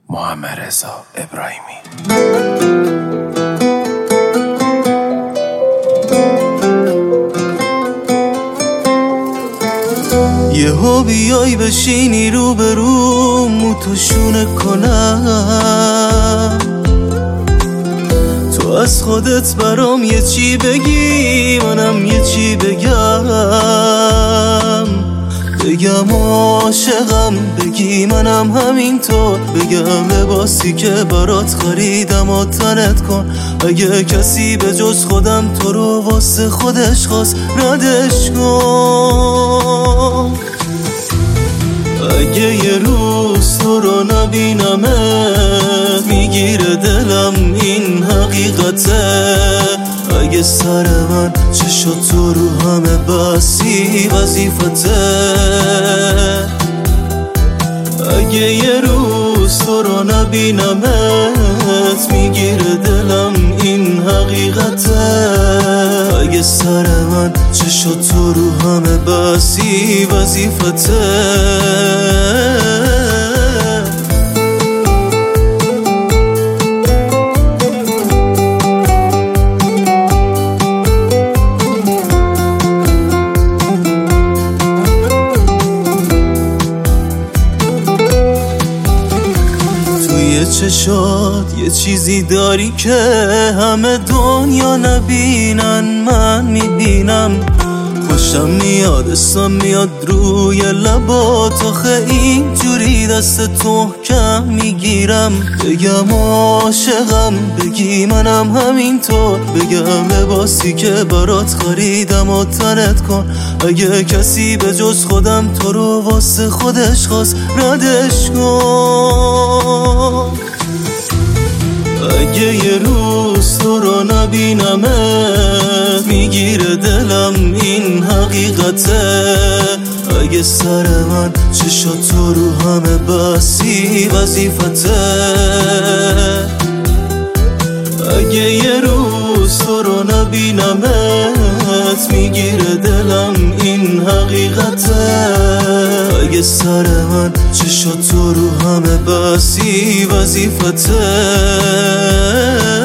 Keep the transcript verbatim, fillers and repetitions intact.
محمد رضا ابراهیمی. یهو بیای بشینی رو به رو موتوشونه کنم، تو از خودت برام یه چی بگی منم یه چی بگم، بگم عاشقم بگی منم همینطور، بگم لباسی که برات خریدم و تنت کن، اگه کسی به جز خودم تو رو واسه خودش خواست ردش کن. اگه یه روز تو رو نبینمت میگیره دلم این حقیقته، اگه سر من چشات تو رو همه بسی وظیفته، اگه یه روز تو رو نبینمت میگیره دلم این حقیقته، اگه سر من چشات تو رو همه بسی وظیفته. چشات یه چیزی داری که همه دنیا نبینن، من میبینم، خوشم میاد اسم میاد روی لبات، آخه اینجوری دست محکم میگیرم، بگم عاشقم بگی منم همینطور، بگم لباسی که برات خریدم و تنت کن، اگه کسی به جز خودم تو رو واسه خودش خواست ردش کن. اگه یه روز تو رو نبینمت میگیره دلم این حقیقته، اگه سر من چشات تو رو همه بسی وظیفته، اگه یه روز تو رو نبینمت میگیره دلم این حقیقته، اگه سر من چشات تو رو همه بسی وظیفته.